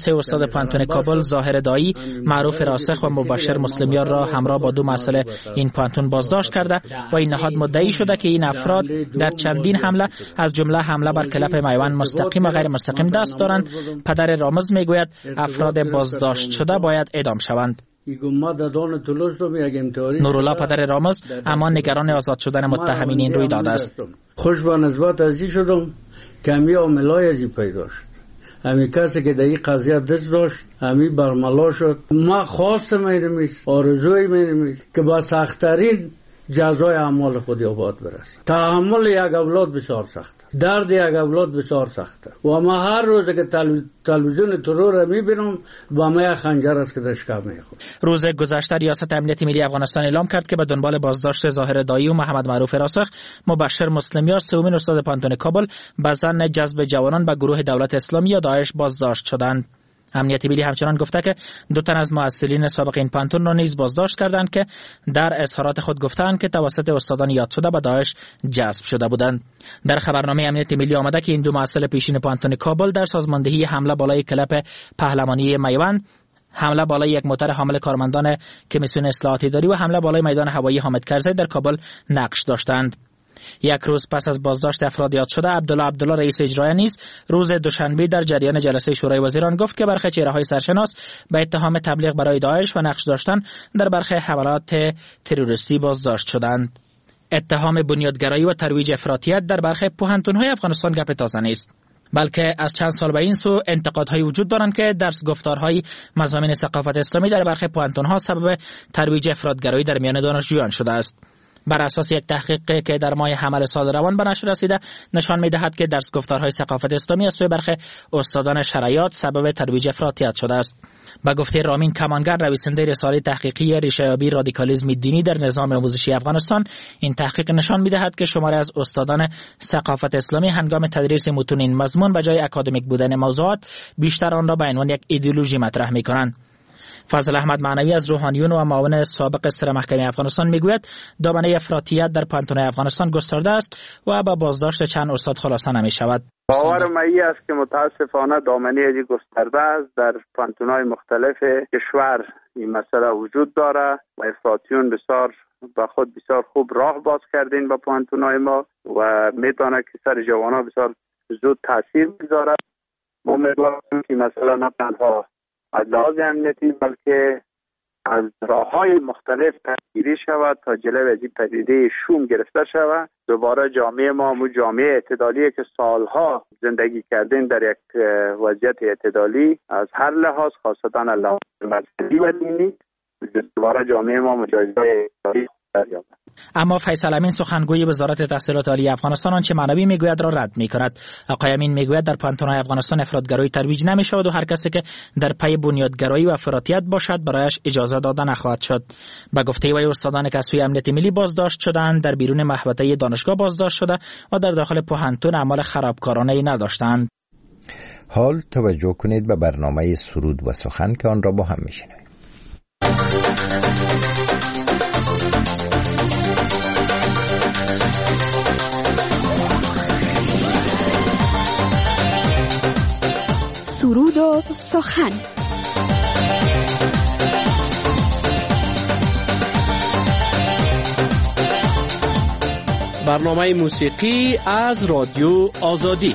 جلسه استاد پانتون کابل ظاهر دایی، معروف راسخ و مبشر مسلمیار را همراه با 2 مسئول این پانتون بازداشت کرده و این نهاد مدعی شده که این افراد در چندین حمله از جمله حمله بر کلپ میوان مستقیم و غیر مستقیم دست دارند. پدر رامز میگوید افراد بازداشت شده باید اعدام شوند. نورالله پدر رامز اما نگران آزاد شدن متهمین این روی داده است. خوش به نسبت ازی شدم که همی عاملای ازی پیدا شد. همی کسی که در این قضیه دست داشت همی برملا شد. ما خواستم میرمیست، آرزوی میرمیست که با سختترین جزای اعمال خود آباد برسه. تحمل یک اولاد بسیار سخته، درد یک اولاد بسیار سخته و ما هر روز که تلویزیون ترور را میبینم با ما یک خنجر است که در شکم میخورد. روز گذشته ریاست امنیت ملی افغانستان اعلام کرد که به دنبال بازداشت ظاهر دایی و محمد معروف راسخ، مبشر مسلمیار سومین استاد پانتون کابل به ظن جذب جوانان به گروه دولت اسلامی یا داعش بازداشت شدند. امنیت ملی همچنان گفته که 2 تن از مسئولین سابق این پانتون را نیز بازداشت کردند که در اظهارات خود گفتند که توسط استادان یاد شده به داعش جذب شده بودند. در خبرنامه امنیت ملی آمده که این 2 مسئول پیشین پانتون کابل در سازماندهی حمله بالای کلپ پهلوانی میوان، حمله بالای یک موتر حامل کارمندان کمیسیون اصلاحات اداری و حمله بالای میدان هوایی حامد کرزی در کابل نقش داشتند. یک روز پس از بازداشت افراد یاد شده، عبدالله رئیس اجرایی نیز روز دوشنبه در جریان جلسه شورای وزیران گفت که برخی چهره‌های سرشناس به اتهام تبلیغ برای داعش و نقش داشتن در برخی حملات تروریستی بازداشت شدند. اتهام بنیادگرایی و ترویج افراطیت در برخی پوهنتون‌های افغانستان گپ تازه نیست، بلکه از چند سال به این سو انتقادهای وجود دارند که درس گفتارهای مضامین ثقافت اسلامی در برخی پوهنتون‌ها سبب ترویج افراطگرایی در میان دانشجویان شده است. بر اساس یک تحقیقی که در ماه حمل سال روان به نشر رسیده نشان می‌دهد که درس گفتارهای ثقافت اسلامی از سوی برخی استادان شرعیات سبب ترویج افراطیت شده است. با گفته رامین کمانگر، نویسنده رساله تحقیقی ریشه‌یابی رادیکالیسم دینی در نظام آموزشی افغانستان، این تحقیق نشان می‌دهد که شماری از استادان ثقافت اسلامی هنگام تدریس متون این مضمون به جای اکادمیک بودن موضوعات بیشتر آن را به عنوان یک ایدئولوژی مطرح می‌کنند. فضل احمد معنوی از روحانیون و معاون سابق سر محکمه افغانستان میگوید دامنه افراطیت در پانتون‌های افغانستان گسترده است و با بازداشت چند استاد خلاصه نمی‌شود. باور من است که متاسفانه دامنه ای گسترده است در پانتون‌های مختلف کشور. این مسئله وجود داره و افراطیون بسیار با خود بسیار خوب راه باز کردین با پانتون‌های ما و میتونه که سر جوانان بسیار زود تاثیر بگذاره. ما امیدوارم که مثلا نه تنها از لحاظ امنیتی بلکه از راه‌های مختلف پیگیری شود تا جلوی از این پدیده شوم گرفته شود. دوباره جامعه ما جامعه اعتدالی که سالها زندگی کردین در یک وضعیت اعتدالی از هر لحاظ، خاصتا لحاظ مذهبی و دینی، دوباره جامعه ما مجازهای اعتدالی دریابد. اما فیصل امین سخنگوی وزارت تحصیلات عالی افغانستان آنچه معنوی میگوید را رد میکند. آقای امین میگوید در پانتون‌های افغانستان افراطگرایی ترویج نمیشود و هر کسی که در پی بنیادگرایی و افراطیت باشد برایش اجازه داده نخواهد شد. به گفته وی استادان که از سوی امنیت ملی بازداشت شدند در بیرون محوطه دانشگاه بازداشت شده و در داخل پوهنتون اعمال خرابکارانه نداشتند. حال توجه کنید به برنامه سرود و سخن که آن را با هم میشنویم. سرود و سخن. برنامه موسیقی از رادیو آزادی.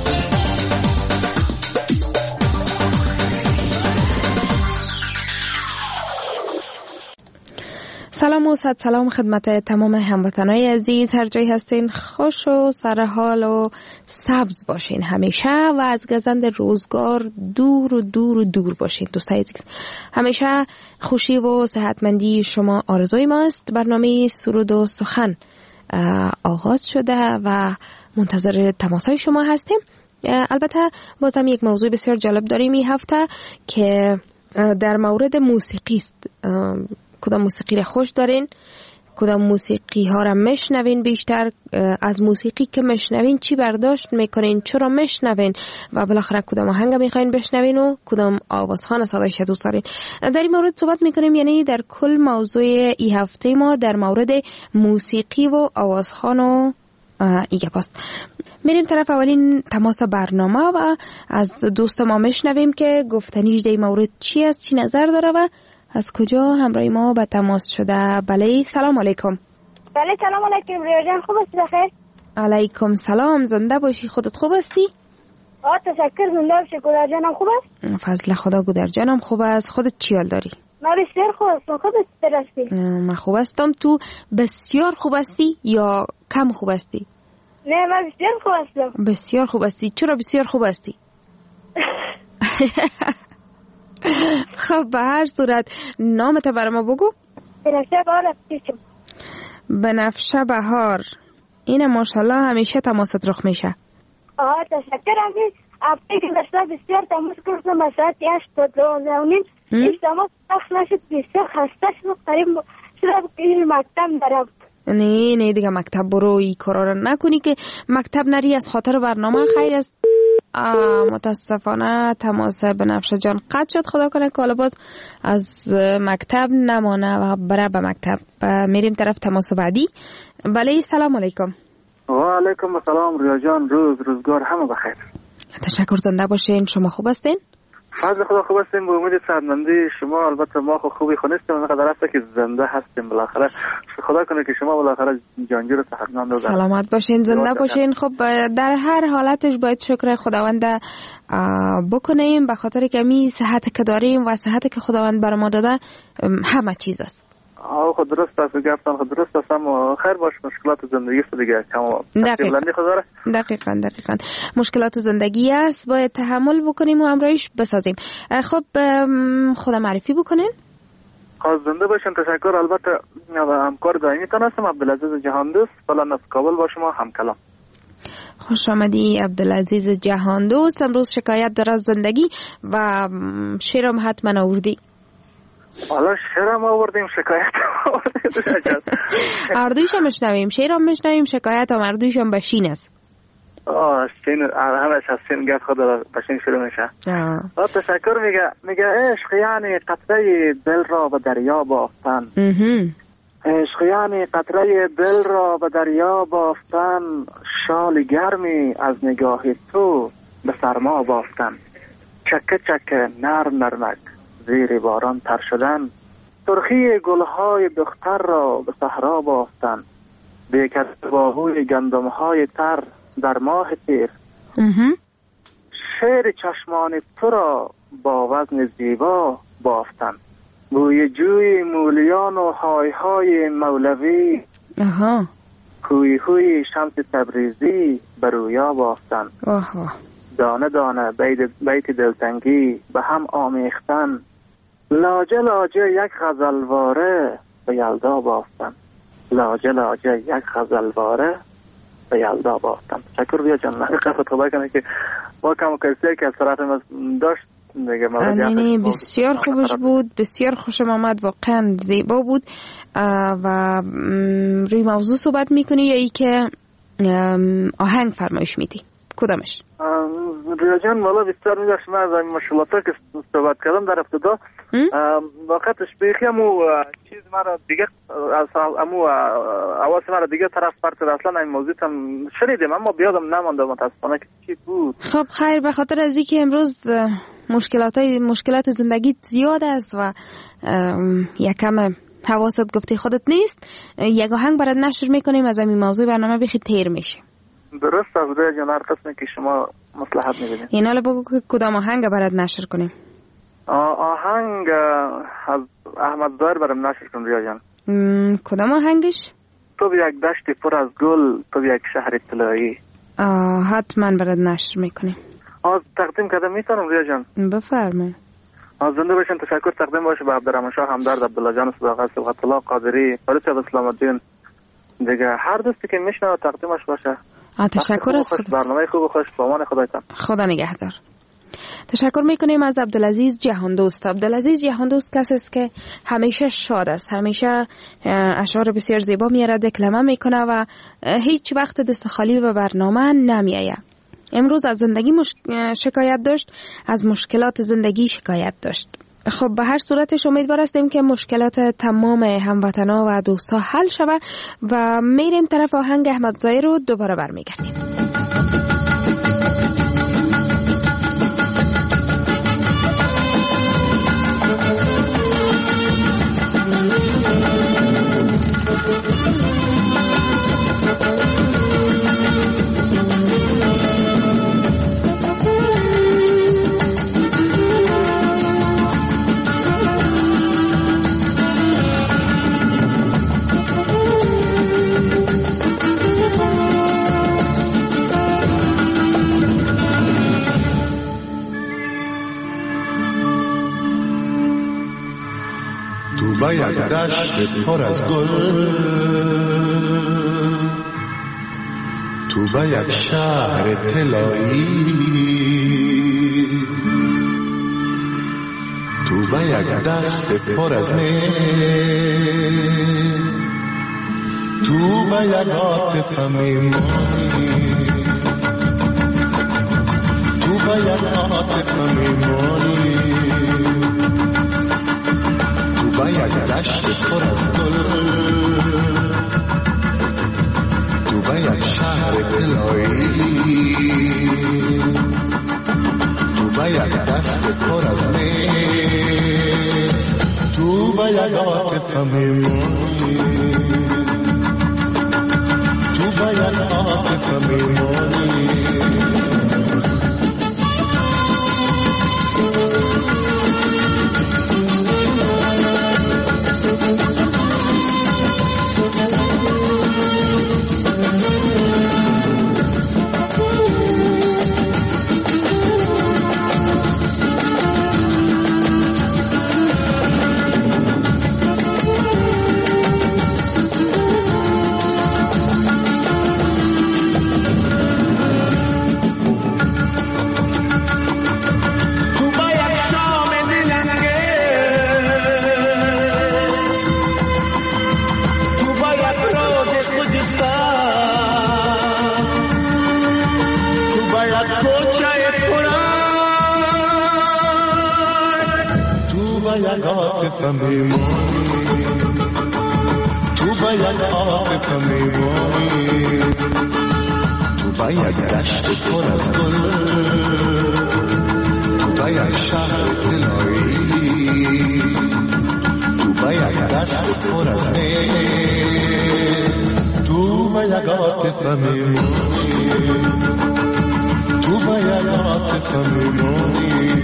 سلام و صد سلام خدمت تمام هموطنای عزیز، هر جایی هستین خوش و سرحال و سبز باشین همیشه و از گزند روزگار دور و دور و دور باشین. دوستای عزیز، همیشه خوشی و صحتمندی شما آرزوی ماست. برنامه سرود و سخن آغاز شده و منتظر تماسهای شما هستیم. البته بازم یک موضوع بسیار جالب داریم این هفته که در مورد موسیقی است. کدام موسیقی را خوش دارین؟ کدام موسیقی ها را مشنوین؟ بیشتر از موسیقی که مشنوین چی برداشت میکنین؟ چرا مشنوین؟ و بالاخره کدام آهنگ میخواین بشنوین و کدام آوازخوان صدایش دوست دارین؟ در این مورد صحبت میکنیم، یعنی در کل موضوع این هفته ما در مورد موسیقی و آوازخوان و ایگه پاست. میریم طرف اولین تماس برنامه و از دوست ما میشنویم که گفتنیش در مورد چی است، چی نظر داره و از کجا همراه ما به تماس شده. بله سلام علیکم. بله سلام علیکم. ریا جان خوب هستی بخیر؟ علیکم سلام، زنده باشی. خودت خوب هستی؟ تشکر، زنده باشی. گودر جانم خوب است؟ فضل خدا گودر جانم خوب است. خودت چی حال داری؟ من بسیار خوب هستم. خودت چطور هستی؟ من خوب هستم. تو بسیار خوب هستی یا کم خوب هستی؟ نه من بسیار خوب هستم. بسیار خوب هستی. چرا بسیار خوب هستی؟ خب به هر صورت نامت برای ما بگو. بنفشه بهار افتیشم. بنفشه بهار. این ماشاءالله همیشه تماست رخ میشه. تشکر عزیز. اپی که داشته بسیار تماس کردم به ساعت 8 تا 12:30. این تماس وقت نشد، بسیار خسته شدم. قریب شده که مکتب برم. نه دیگه مکتب برو، این کارا رو نکنی که مکتب نری، از خاطر برنامه خیر است. متاسفانه تماس بنفشه جان قطع شد. خدا کنه که حالا باز از مکتب نمانه و بره به مکتب. میریم طرف تماس بعدی. بله سلام علیکم. و علیکم السلام ریا جان. روزگار همه بخیر. تشکر، زنده باشین. شما خوب هستین؟ فضل خدا خوب هستیم. به امید سرمندی شما. البته ما خوبی خونستیم، اینقدر است که زنده هستیم بالاخره. خدا کنه که شما بالاخره جانجور و صحتمند و سلامت باشین، زنده باشین. خب در هر حالتش باید شکر خداوند بکنیم، به خاطر که می صحت که داریم و صحت که خداوند بر ما داده همه چیز است. خود درست است، گفتن خود درست است، اما خیر باش. مشکلات زندگی است دیگه. دقیقاً مشکلات زندگی است، باید تحمل بکنیم و همراهیش بسازیم. خب خدا معرفی بکنین. زنده باشین. تشکر. البته همکار دائمی تان هستم، عبدالعزیز جهاندوست. فعلا از کابل با شما هم کلام. خوش آمدی عبدالعزیز جهاندوست. امروز شکایت داره از زندگی و شیرم حتما آوردی. حالا شیرم آوردیم، شکایت آوردیم. اردویش هم مشنویم، شیرم مشنویم، شکایت هم اردویش هم بشین است. شین همش از شین گفت خود بشین شروع میشه. تشکر. میگه عشق یعنی قطره دل را به دریا بافتن. عشق یعنی قطره دل را به دریا بافتن، شال گرمی از نگاه تو به سرما بافتن، چکه چکه نرمک زیر باران تر شدن، سرخی گلهای دختر را به صحرا بافتن، بیکس باهوی گندمهای تر در ماه تیر، شعر چشمان تو را با وزن زیبا بافتن، بوی جوی مولیان و های های مولوی، هوی هوی شمس تبریزی برویا بافتن، دانه دانه بیت دلتنگی به هم آمیختن، لاجه لاجه یک غزلواره به یلدا بافتن، لاجه لاجه یک غزلواره به یلدا بافتن. تشکر بیا جان. قصد خدا کنه که با کم و کسی که از طرف داشت دیگه بسیار خوبش بود، بسیار خوشم آمد، واقعا زیبا بود. و روی موضوع صحبت میکنی یا ای که آهنگ فرمایش میدی؟ کدامش؟ ریا جان والا بسیار میداشت. من از مشکلاتا که صحبت کردم در ابتدا واقعتش بیخی امو چیز مرا دیگه امو آواز مرا دیگه طرف پرت اصلا این موضوع هم شنیدم اما بیادم نمانده متاسفانه که چی بود. خب خیر، به خاطر از اینکه امروز مشکلات زندگی زیاد است و یکم حواست گفتی خودت نیست، یک آهنگ برات نشر میکنیم از این موضوع برنامه بخی تیر میشه. درست است ریا جان، هر قسمی که شما مصلحت میبینید. این حالا بگو که کدام آهنگ برات نشر کنیم. آهنگ از احمد ظاهر برام نشر کن ریا جان. کدام آهنگش؟ تو یک دشت پر از گل، تو یک شهر طلایی. حتما برات نشر میکنیم. تقدیم کردم میتونم ریا جان؟ بفرمایید. زنده باشین. تشکر. تقدیم باشه به عبدالرحمن شاه همدرد، عبدالله جان صداقت، صبغت الله قادری، فارس اسلام الدین، دیگه هر دوستی که میشنوه تقدیمش باشه. تشکر از خودت. برنامه خوب و خوش. با امان خدایتان. خدا نگهدار. تشکر میکنیم از عبدالعزیز جهاندوست. عبدالعزیز جهاندوست کسی است که همیشه شاد است، همیشه اشعار بسیار زیبا میاره، دکلمه میکنه و هیچ وقت دست خالی به برنامه نمیایه. امروز از زندگی شکایت داشت، از مشکلات زندگی شکایت داشت. خب به هر صورتش امیدوار هستیم که مشکلات تمام هموطنا و دوستا حل شود و میریم طرف آهنگ احمدزایی رو دوباره برمیگردیم. با یک دشت پر از گل، تو با یک شهر طلایی، تو با یک دست پر از مه، تو با یک عاطفه میمانی، تو با یک عاطفه میمانی، با یک دشت پر از گل، تو با یک شهر طلایی، تو با یک دست پر از می، تو با یک عاطفه میمانی، تو با یک عاطفه میمانی. تو با یک عاطفه میمانی، تو با یک دشت پر از گل، تو با یک شهر طلایی، تو با یک دست پر از می، تو با یک عاطفه میمانی، تو با یک عاطفه میمانی.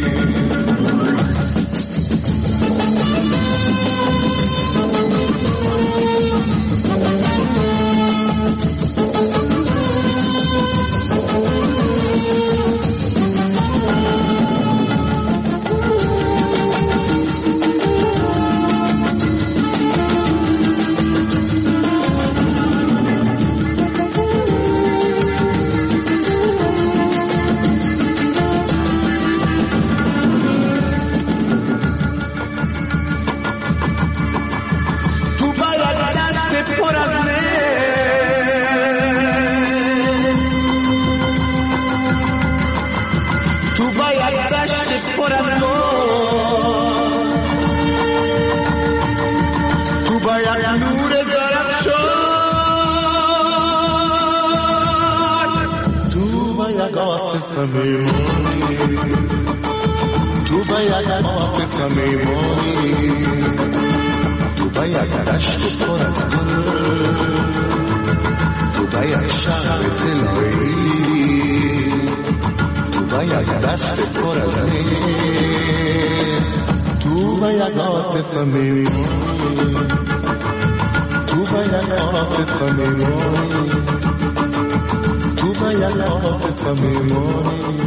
تو با یک عاطفه میمانی، تو با یک دشت پر از گل، تو با یک شهر طلایی، تو با یک دست پر از می، تو با یک عاطفه میمانی، تو با یک عاطفه میمانی، تو با یک عاطفه میمانی.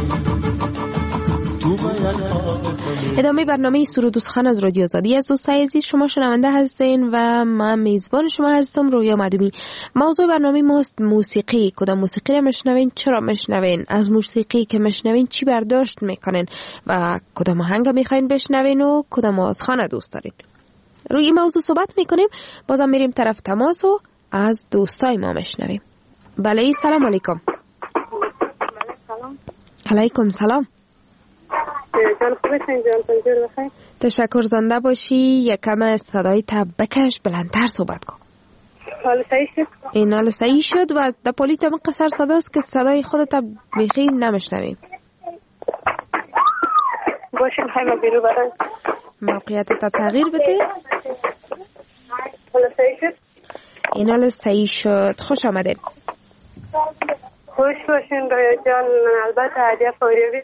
ادامه برنامه سرود و سخن از رادیو آزادی از دوستای عزیز شما شنونده هستین و من میزبان شما هستم رویا مدومی. موضوع برنامه ماست موسیقی. کدام موسیقی رو میشنوین، چرا میشنوین، از موسیقی که میشنوین چی برداشت میکنین و کدام آهنگ میخواین بشنوین و کدام آوازخوان دوست دارین. روی این موضوع صحبت میکنیم. بازم میریم طرف تماس و از دوستای ما میشنویم. بله سلام علیکم. سلام. علیکم سلام. جان خوبه جان پنجور بخیر. تشکر، زنده باشی. یکم صدای تا بکش، بلندتر صحبت کن. حال صحیح شد؟ این حال صحیح شد و در پولیت هم قصر صداست که صدای خودت بیخی نمیشنویم. باشیم همه بیرو برن. موقعیت تا تغییر بده. حال صحیح شد؟ این حال صحیح شد. خوش آمدید. خوش باشین رای جان. البته هدیه فاریابی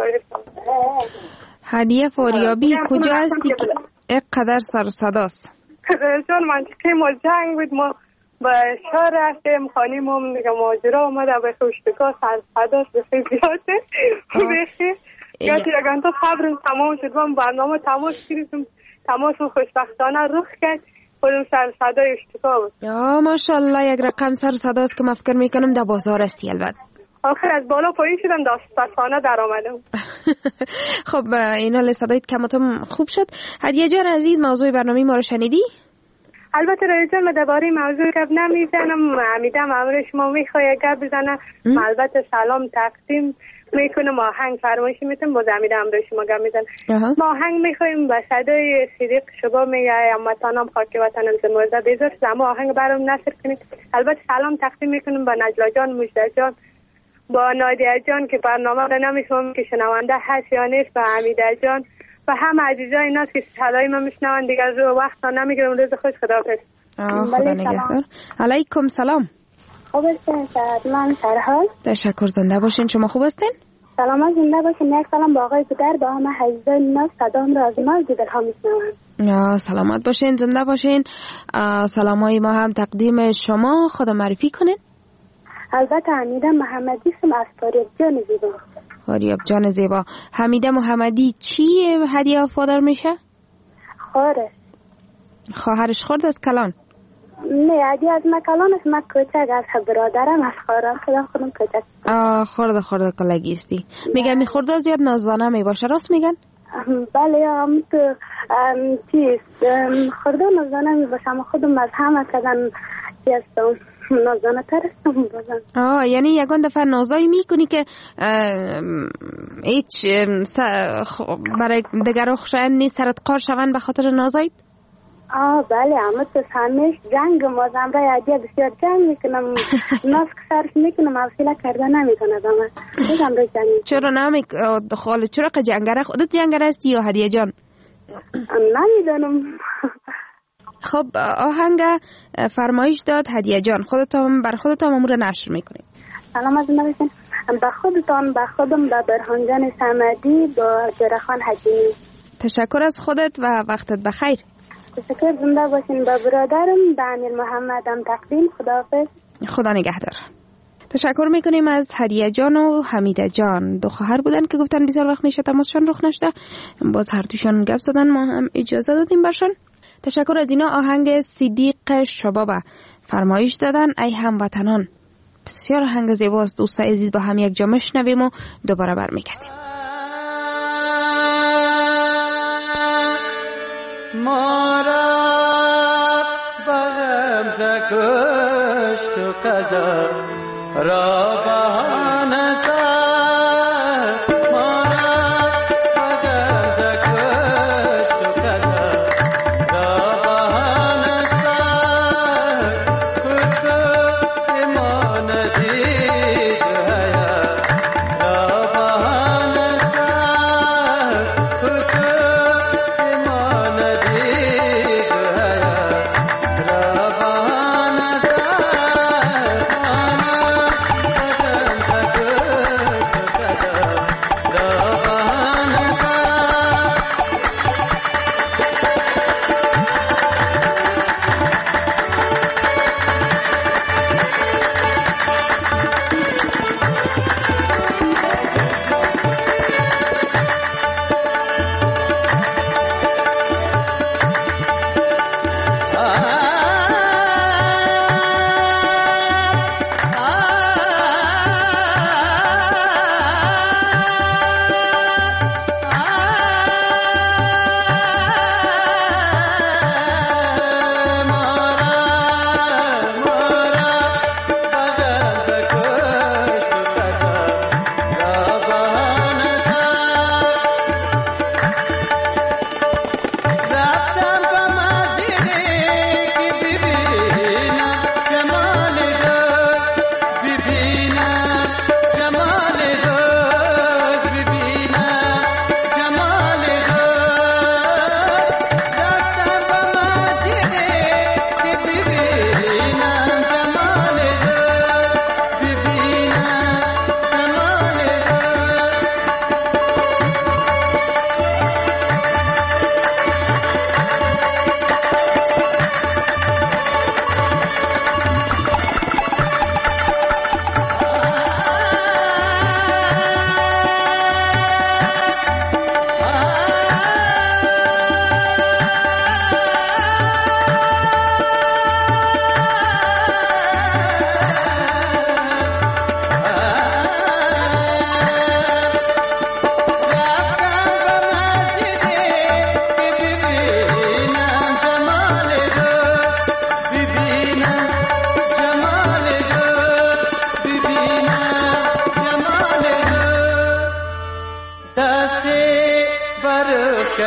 هدیه فاریابی کجا هستی که اینقدر سر صداست؟ جان منطقه ما جنگ بود، ما به شهر رفتیم، خانیم هم دیگه ماجرا اومده به خوشتگاه سر صداست بخی زیاده بخی یادی اگر تو خبرم تمام شد من برنامه تماس کردیم، تماس خوشبختانه رخ کرد، خودم سر صدای اشتکا بود. یا ماشاءالله یک رقم سر صداست که من فکر میکنم در بازار هستی. البته آخر از بالا پایین شدم داستانه در آمدم. خب این حال صدایت کماتم خوب شد. هدیه جان عزیز، موضوع برنامه ما رو شنیدی؟ البته رای جان من درباره موضوع گپ نمیزنم، امیدم امر شما میخواد گپ بزنه. البته سلام تقدیم میکنم، آهنگ فرمایشی میتونم باز امیدم امر شما گپ میزنه. ما آهنگ میخوایم به صدای صدیق شبا میگه هموطنم خاک وطنم زموزه بذار اما آهنگ برام نصر کنید. البته سلام تقدیم میکنم به نجلا جان، مجده جان، با نادیه جان که برنامه رو نمیشونم که شنونده هست یا نیست، و حمیده جان و همه عزیزای اینا که صدای ما میشنون. دیگه از رو وقت نمیگیرم. روز خوش، خداحافظ. خدا نگهدار. علیکم سلام. خوب هستین؟ من سرحال. تشکر، زنده باشین. شما خوب هستین؟ سلامت زنده باشین. یک سلام با آقای پدر، با همه عزیزای اینا صدام را از ما دلها میشنون. سلامت باشین، زنده باشین. سلامای ما هم تقدیم شما. خدا معرفی کنین. البته حمیده محمدی اسم از فاریاب جان زیبا. فاریاب جان زیبا. حمیده محمدی چی هدیه وفادار میشه؟ خواهرش خورد از کلان؟ نه هدیه از ما کلان است. من کوچک از برادرم از خواهرم خودم کوچک. خورده کلگیستی. میگم می خورده زیاد نازدانه می باشه، راست میگن؟ بله هم تو چیز خورده نازدانه می باشه، اما خودم از همه کدن هستم نازدانه تر هستم بازم. یعنی یکان دفعه نازایی میکنی که هیچ برای دگرها خوشایند نیست سرت قار شوند به خاطر نازایی؟ بله اما تو همیش جنگ مازم رای عدیه بسیار جنگ میکنم. ناز که صرف میکنم حوصله کرده نمیکنه چرا که جنگره خودت جنگره هستی یا هدیه جان؟ نمیدانم. خب آهنگ فرمایش داد هدیه جان، خودتان بر خودتان امور نشر میکنیم. سلام از نویسین به خودتان، به خودم، به برهان جان سمدی، با جرخان حکیمی. تشکر از خودت و وقتت بخیر. تشکر، زنده باشین. به برادرم دانیل محمدم تقدیم. خداحافظ. خدا نگهدار. تشکر میکنیم از هدیه جان و حمیده جان، دو خواهر بودن که گفتن بسیار وقت میشه تماسشان رخ نشده، باز هر دوشان گپ زدن، ما هم اجازه دادیم برشان. تشکر از اینا. آهنگ صدیق شبابه فرمایش دادن. ای هموطنان، بسیار آهنگ زیباست. دوست عزیز با هم یک جا میشنویم و دوباره برمیگردیم. ما را بغم زکشت و قضا را بهانه سر، ما را بغم زکشت و قضا را بهانه سر، کسو ما ندید هیا را بهانه سر، کسو ما ندید هیا را بهانه سر.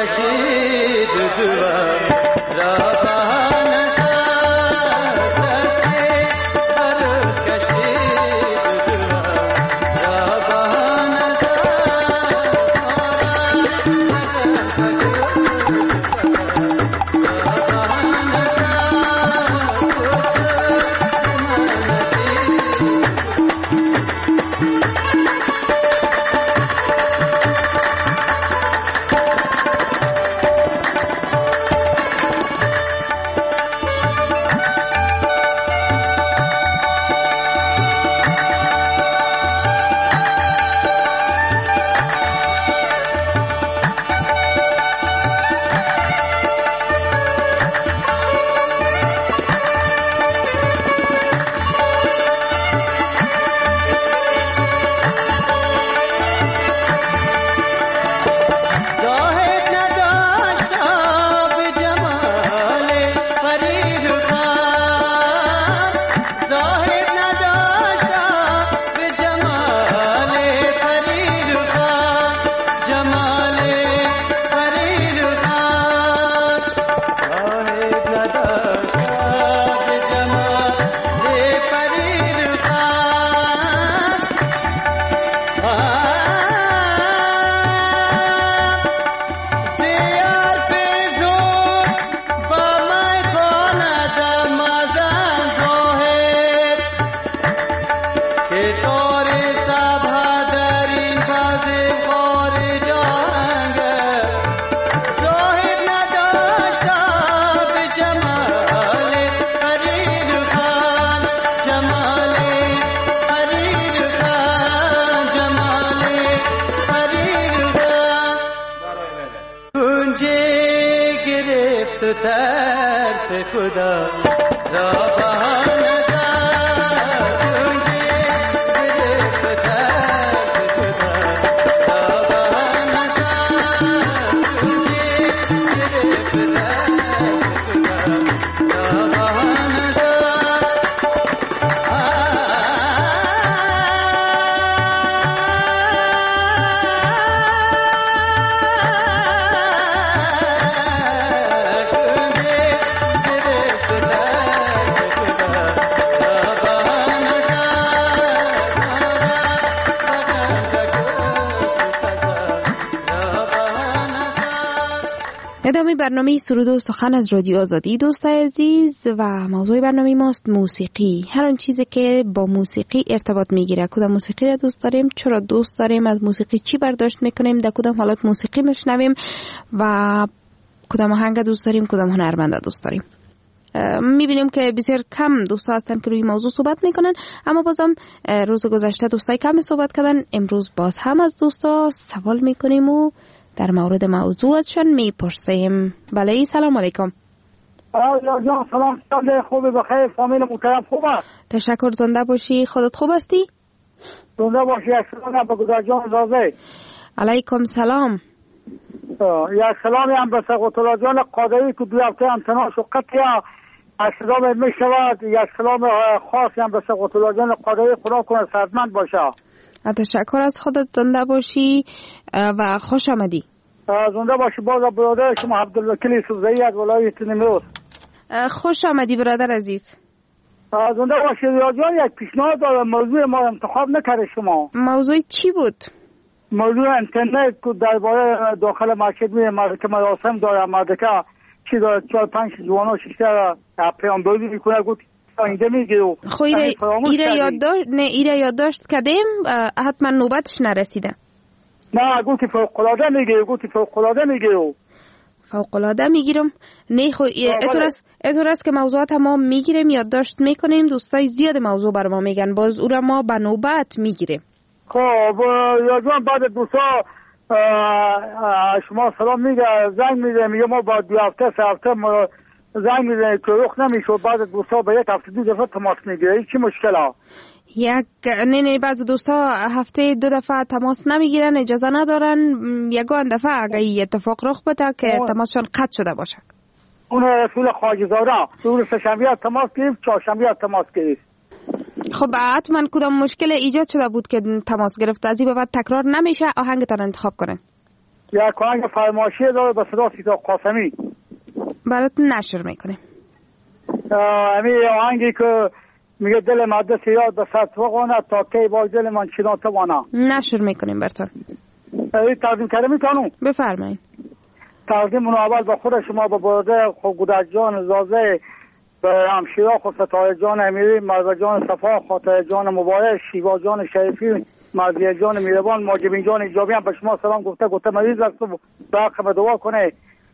کشید دوام را بهانه تو ترس خدا را بهانه ادامه برنامه سرود و سخن از رادیو آزادی دوست عزیز و موضوع برنامه ماست موسیقی. هر آن چیزی که با موسیقی ارتباط میگیره. کدام موسیقی را دوست داریم، چرا دوست داریم، از موسیقی چی برداشت میکنیم، در کدام حالات موسیقی میشنویم و کدام آهنگ دوست داریم، کدام هنرمند دوست داریم. میبینیم که بسیار کم دوستا هستن که روی موضوع صحبت میکنن، اما بازم روز گذشته دوستای کمی صحبت کردن. امروز باز هم از دوستا سوال میکنیم و در مورد موضوع ازشان میپرسیم. بله، سلام علیکم. سلام، خوبی بخیر، فامیل محترم خوب است؟ تشکر، زنده باشی. خودت خوب هستی؟ زنده باشی. یک سلام به گذار جان زازه. علیکم سلام. یک سلامی هم به سقوطلا جان قادری که دو هفته امتناش و قطعه یک سلام می شود. یک سلام خاصی هم به سقوطلا جان قادری، خدا کنه صحتمند باشه. تشکر از خودت، زنده باشی و خوش آمدی. زنده باشی. باز برادر شما عبدالوکیل سوزایی از ولایت نیمروز. خوش آمدی برادر عزیز. زنده باشی. جان یک پیشنهاد دارم، موضوع ما انتخاب نکرده شما. موضوع چی بود؟ موضوع اینترنت که درباره داخل مسجد می مدرکه مراسم داره، مدرکه چی داره، 4-5 جوانو شیشتر پیامبری میکنه، گفت اینجا میگیرو. خو ایره یادداشت کردیم، حتما نوبتش نرسیده. نه، گفتی فوق‌العاده میگیرو، گفتی فوق‌العاده میگیرو. فوق‌العاده میگیرم. نه خو اینطور است که موضوعات ما میگیریم، یادداشت میکنیم، دوستای زیاد موضوع بر ما میگن، باز او را ما به نوبت میگیریم. خب یادم بعد دوستا شما سلام میگه، زنگ میده، میگه ما با 2 هفته 3 هفته زنگ میده که رخ نمیشه، بعد دوستا به 1 هفته 2 دفعه تماس میگیره. چی مشکله؟ نه بعضی دوستا هفته 2 دفعه تماس نمیگیرن، اجازه ندارن، یگان دفعه اگه اتفاق رخ بده که تماسشون قطع شده باشه. اون رسول خواجه‌زاده روز سه‌شنبه تماس گرفت، چهارشنبه تماس گرفت. خب حتما کدام مشکل ایجاد شده بود که تماس گرفت؟ از این به بعد تکرار نمیشه، آهنگتان انتخاب کنن. یک آهنگ فرمایشی داره به صدا سیتا قاسمی. برات نشر میکنیم. همین آهنگی که میگه دل مدرس یاد به سر توانه تا کی باز دل من چینا توانه. نشر میکنیم براتون. تقدیم کرده میتونم؟ بفرمایید. تقدیم اول به خود شما، به برادر گودک جان زازه، به همشیرا خود ستاره جان امیری، مرزا جان صفا، خاطر جان مبارک، شیوا جان شریفی، مرزیه جان میربان، ماجبین جان ایجابی هم به شما سلام گفته مریض است و به حق دعا کنه.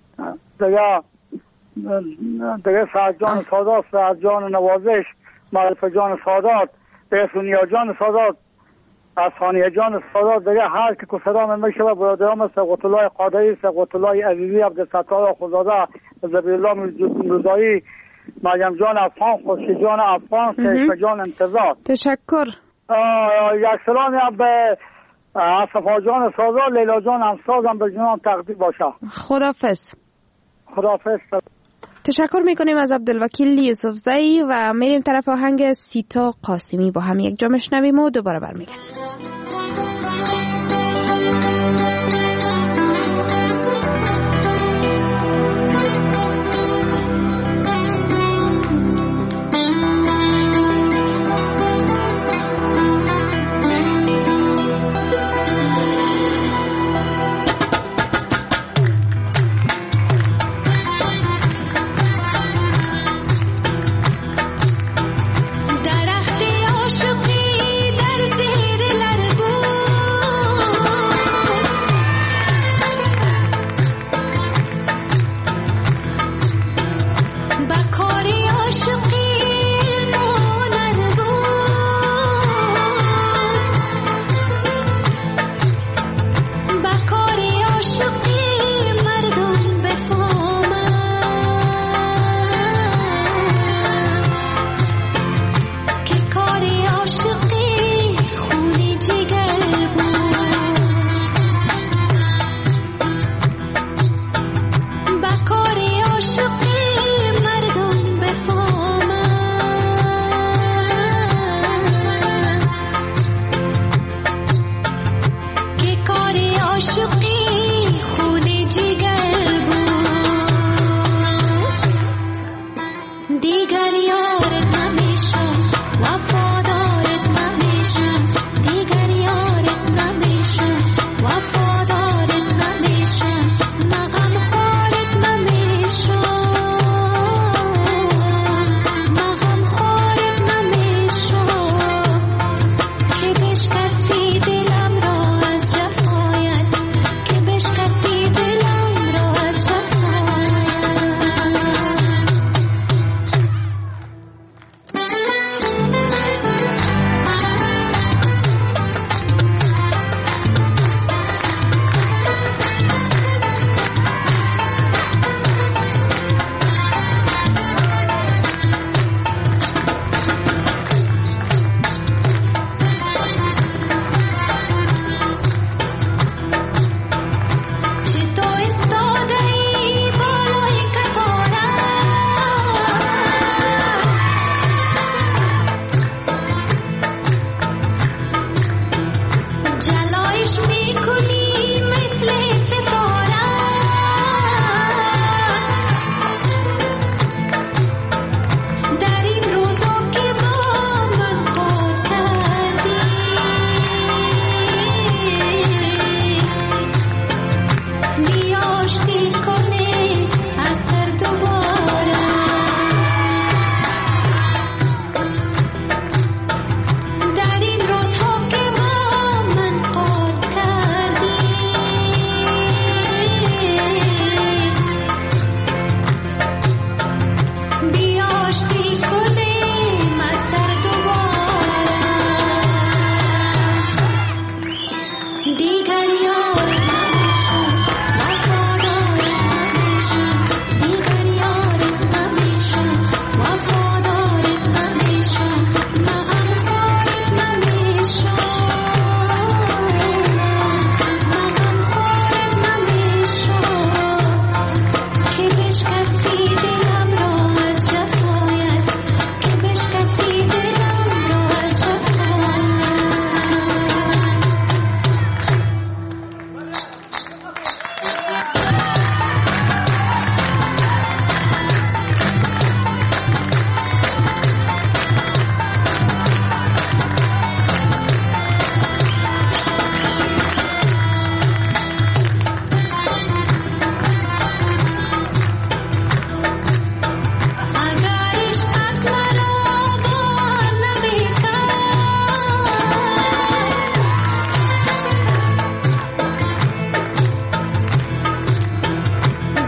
دیگه سعد جان سادات، سعد جان نوازش، معرفه جان سادات، بهسونیا جان سادات، اصحانیه جان سادات، دیگه هر که صدا من میشه و برادرام سقوط الله قادری، سقوط الله عزیزی، عبدالستار خداده، زبیر الله مرزایی، مریم جان افغان، خوشی جان افغان، سیف جان انتظار. تشکر. یک سلامی هم به صفا جان سازا، لیلا جان همساز هم به جنان تقدیم باشه. خدافظ. خدافظ. تشکر میکنیم از عبدالوکیل یوسف زئی و میریم طرف آهنگ سیتا قاسمی. با هم یک جا میشنویم و دوباره برمیگردیم. درخت عاشقی در زیر لرگ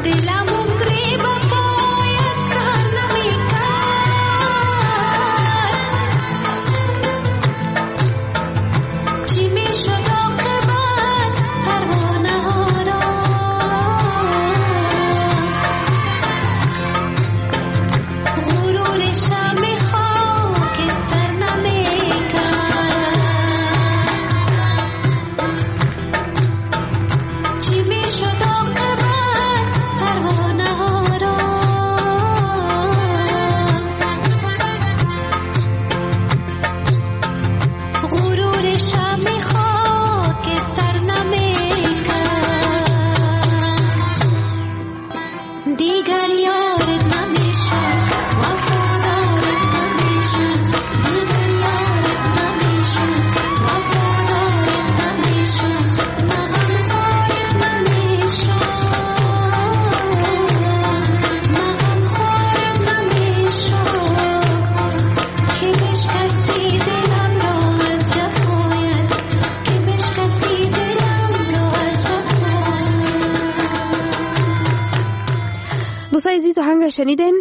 شنیدین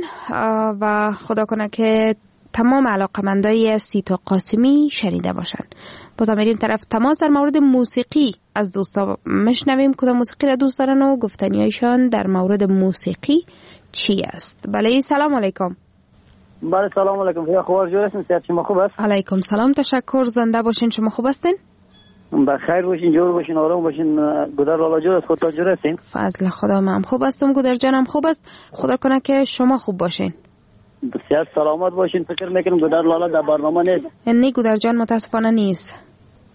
و خدا کنه که تمام علاقمندای سیتا قاسمی شنیده باشن. بازم میریم طرف تماس در مورد موسیقی از دوستا مشنویم کدام موسیقی را دوست دارن و گفتنیایشان در مورد موسیقی چی است. بله سلام علیکم. بله سلام علیکم. خوب جورستین؟ صحت شما خوب است؟ علیکم سلام، تشکر. زنده باشین. شما خوب هستین؟ بخیر باشین، جور باشین، آرام باشین. گودر لالا جور است، خودتا جور هستین؟ فضل خدا من خوب هستم، گودر جانم خوب است. خدا کنه که شما خوب باشین. بسیار سلامت باشین. فکر میکنم گودر لالا در برنامه نیست. نه گودر جان متاسفانه نیست.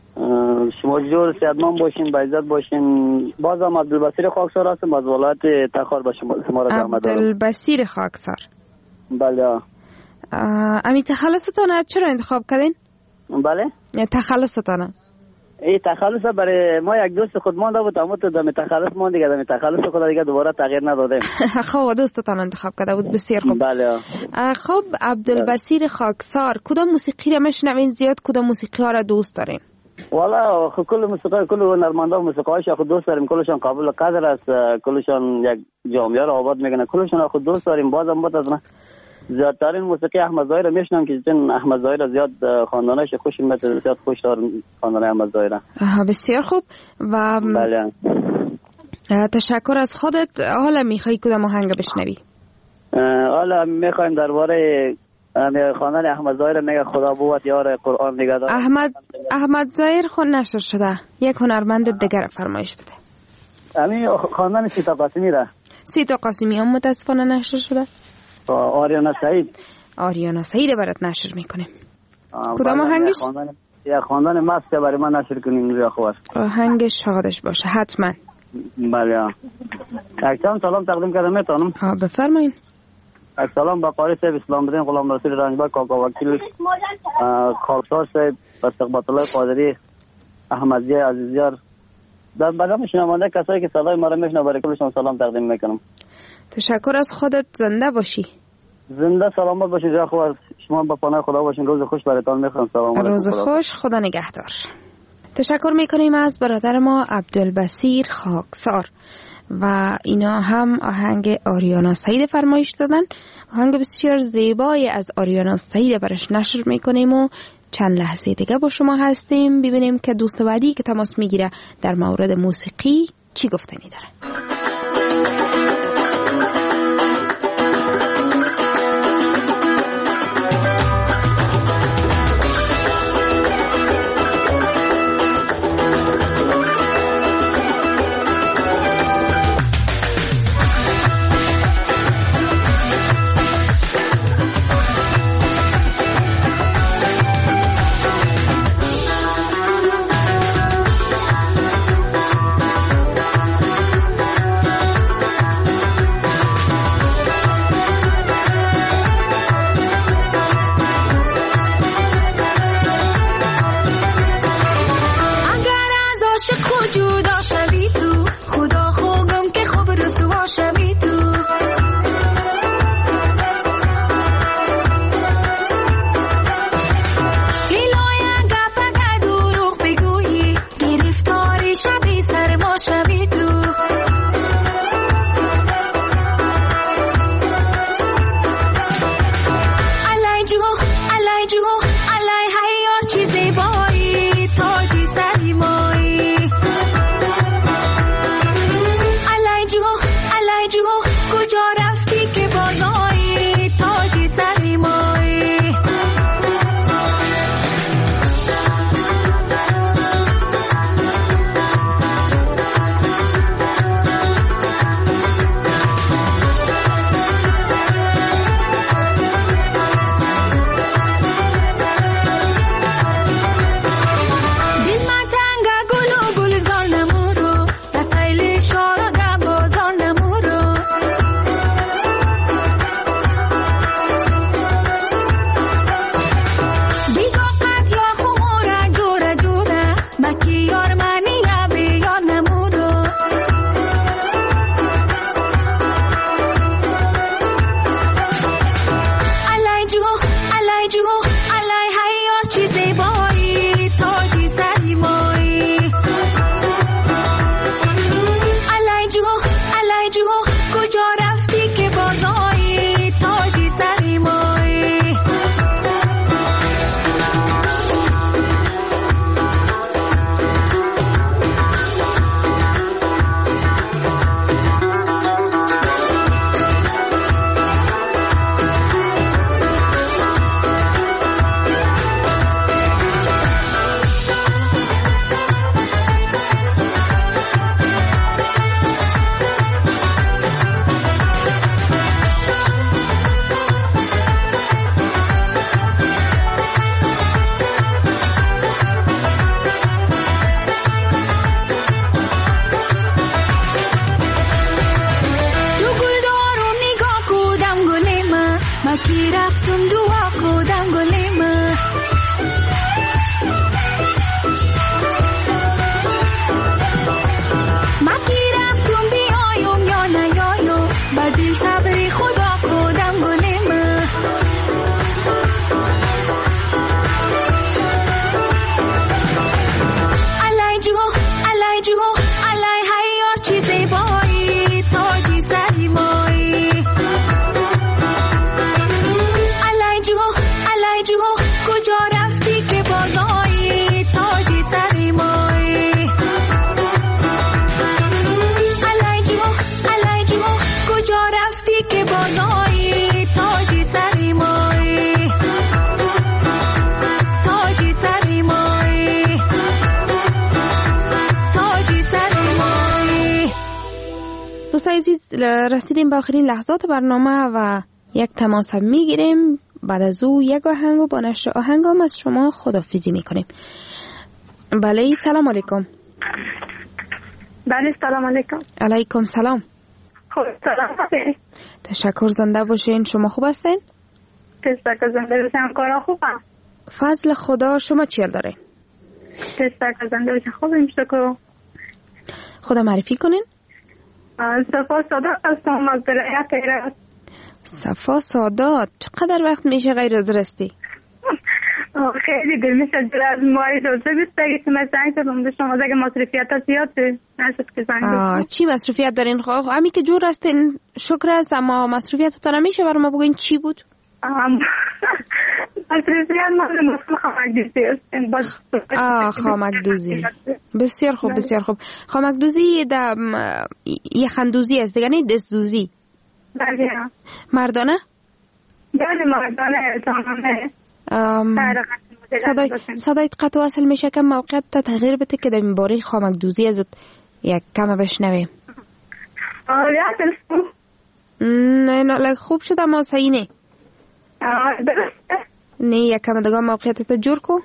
شما جور صحتمند باشین، با عزت باشین. بازم عبدالبصیر خاکسار هستم از ولایت تخار. با شما را زحمت دارم. عبدالبصیر خاکسار. بله. امی تخلصتان چرا انتخاب کردین؟ بله. تخلصتان این تخلص برای ما یک دوست خود مانده بود، اما تو دم تخلص مان دیگه، دم تخلص خود دیگه دوباره تغییر ندادیم. خب دوستتان انتخاب کرده بود. بسیار خوب. بله. خب عبدالبصیر خاکسار کدام موسیقی را میشنوین زیاد؟ کدام موسیقی ها را دوست دارین؟ والا کل موسیقی، کل هنرمندا موسیقی‌هاش خود دوست داریم. کلشون قابل قدر است، کلشون یک جامعه را آباد میکنه. کلشون خود دوست داریم. بازم از زیادترین موسیقی احمد ظاهر میشنم که چون احمد ظاهر زیاد خواندنش خوش میاد، زیاد خوش دارم خواندن احمد ظاهر. بسیار خوب. و بله. تشکر از خودت. حالا میخوای کدام آهنگ بشنوی؟ حالا میخوایم درباره خواندن احمد ظاهر. میگه خدا بود یار قرآن نگهدار. احمد ظاهر خون نشر شده، یک هنرمند دیگر فرمایش بده. همین خواندن سیتا قاسمی را. سیتا قاسمی هم متاسفانه نشر شده. آریانا سعید. آریانا سعید برات نشر میکنیم. کدام آهنگش؟ یا خواندن مست برای من نشر کنیم روی خوب است. آهنگ شادش باشه حتما. بله. اکتام سلام تقدیم کردم میتونم؟ بفرمایید. سلام با قاری صاحب اسلام الدین غلام رسول رنجبر، کاکا وکیل خاکسار صاحب، استقبال الله قادری، احمدی عزیزیار، در بدم شنونده کسایی که صدای ما را میشنون برای کلشون سلام تقدیم میکنم. تشکر از خودت. زنده باشی. زنده سلامت باشید. جا خوب شما با پناه خدا باشین. روز خوش براتون میخوام. سلام علیکم. روز خوش. خدا نگهدار. تشکر میکنیم از برادر ما عبدالبصیر خاکسار و اینا هم آهنگ آریانا سعید فرمایش دادن. آهنگ بسیار زیبایی از آریانا سعید برش نشر میکنیم و چند لحظه دیگه با شما هستیم ببینیم که دوست بعدی که تماس میگیره در مورد موسیقی چی گفتنی داره. Maki raftum dua kodam golema Maki raftum biayom ya nayayo Badil sabri khuda kodam golema Alai juho Alai hayar chize boy Toji sari moi Alai juho Kuja rafti ke bazai Toji sari moi Alai juho Kuja rafti ke bazai Toji sari moi Toji sari moi دوستان عزیز رسیدیم به آخرین لحظات برنامه و یک تماس هم میگیریم. بعد از او یک آهنگ و با نشر آهنگ هم از شما خداحافظی میکنیم. بله سلام علیکم. بله سلام علیکم. علیکم سلام. خوب سلام هستین؟ تشکر زنده باشین. شما خوب هستین؟ تشکر زنده باشین. کارا خوبم. فضل خدا. شما چی حال دارین؟ تشکر زنده باشین. خوبیم شکر. خدا معرفی کنین. صفا سادات هستم از ولایت ایران. صفا سادات. چقدر وقت میشه غیر از رستی؟ خیلی دل میشه از ماه روزه بیست اگه که من زنگ زدم به شما اگه مصرفیت ها زیاده نشد که زنگ زدم. چی مصرفیت دارین؟ همین که جور هستین شکر است، اما مصرفیت تا نمیشه برای ما بگوین چی بود؟ مصرفیت مال خامکدوزی است. خامکدوزی. بسیار خوب بسیار خوب. خامکدوزی یخندوزی است دیگه، نه دستدوزی. بله. مردانه؟ بله مردانه جانانه. صدایت قطع وصل میشه که موقعیت تا تغییر بده که در باره خامکدوزی ازت یک کم بشنویم. نه خوب شد اما صحیح نه. نه یک کم دیگه موقعیت تا جور کو.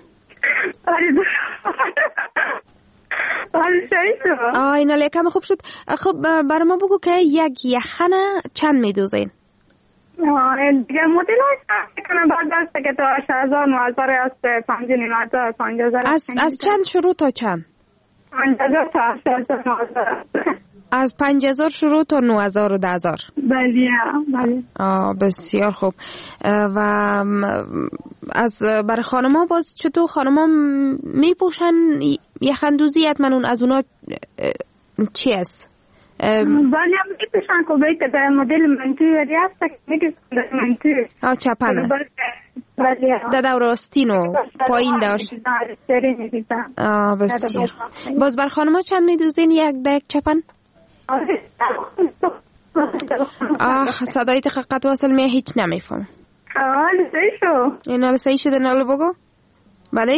اینا یکم خوب شد. خب برای ما بگو که یک یخنه چند میدوزین؟ دیگه مدل هست کنم بعد دسته که تا 8000 9000 است 5900 5000 از چند شروع تا چند؟ 5000 تا 8000 9000 از 5000 شروع تا 9000 و 10000. بله. بسیار خوب. و از برای خانم‌ها باز چطور خانم‌ها میپوشن یخندوزی حتما از اونا چی است؟ ولی هم میپوشن که باید در مدل منتوی هست که میگه منتوی چپن است. در دور آستین و پایین داشت. بسیار. باز بر خانم‌ها چند میدوزین یک چپن؟ صدایت قطع وصل می هیچ نمیفهم. صحیح شو. اینا صحیح شده نالو بگو. بله؟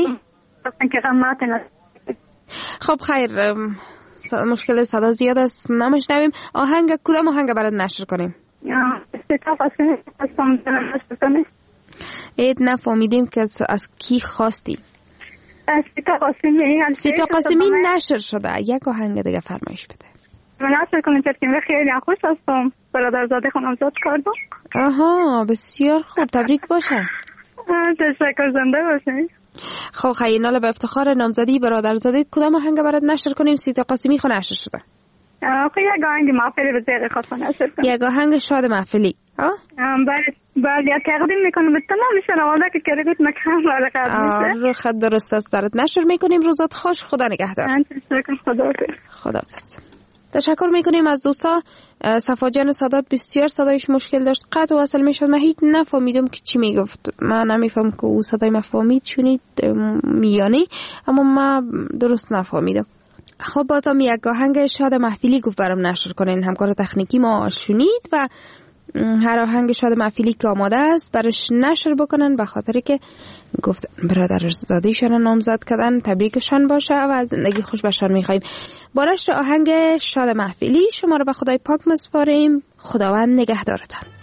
خب خیر، مشکل صدا زیاد است نمیشنویم. کدام آهنگ برات نشر کنیم؟ اید نفهمیدیم که از کی خواستی. سیتا قاسمی نشر شده. یک آهنگ دیگه فرمایش بده. من نشر کنم که خیلی خوش هستم. برادرزاده خونم زاد کردم. بسیار خوب، تبریک باشه. تشکر زنده باشه. خب خیلی به افتخار نامزدی برادرزاده کدام آهنگ برات نشر کنیم؟ سیتا قاسمی خو نشر شده. یک آهنگ محفلی به زیر خواستم نشر کنیم. یک آهنگ شاد محفلی. بله تقدیم میکنم به تمام شنونده که کرگوت مکان برای رو خط درست است برات نشر میکنیم. روزات خوش. خدا نگهدار. خداحافظ. تشکر میکنیم از دوستا. صفا جان سادات بسیار صدایش مشکل داشت، قطع وصل میشد. من هیچ نفهمیدم که چی میگفت. من نمیفهم که او صدای ما فهمید شنید میانی، اما من درست نفهمیدم. خب بازم یک آهنگ شاد محفلی گفت برام نشر کنین. همکار تکنیکی ما شنید و هر آهنگ شاد محفلی که آماده است برش نشر بکنن، به خاطری که گفت برادرزاده‌شان نامزد کردن. تبریکشان باشه و از زندگی خوش بشان میخواییم. با نشر آهنگ شاد محفلی شما رو به خدای پاک میسپاریم. خداوند نگهدارتان.